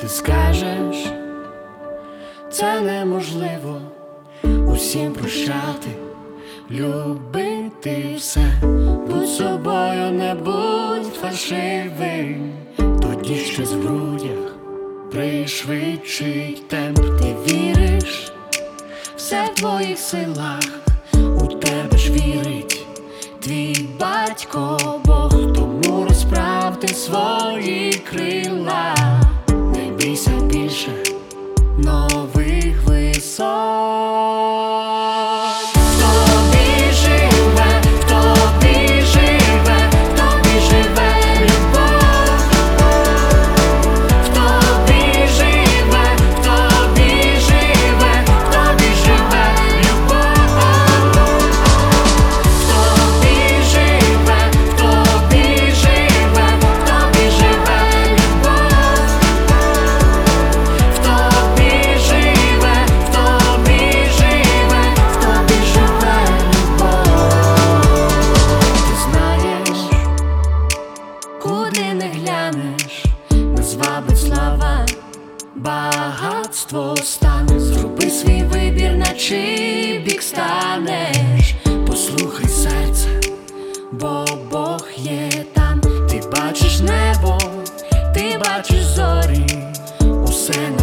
Ти скажеш, це неможливо усім прощати, любити все, будь собою, не будь фальшивим. Тоді щось в грудях пришвидшить темп. Ти віриш, все в твоїх силах, у тебе ж вірить твій батько Бог. Тому розправ ти свої крила, не бійся більше нових висот. Куди не глянеш, не звабить слава, багатство стане. Зроби свій вибір, на чий бік станеш. Послухай серце, бо Бог є там. Ти бачиш небо, ти бачиш зорі, усе на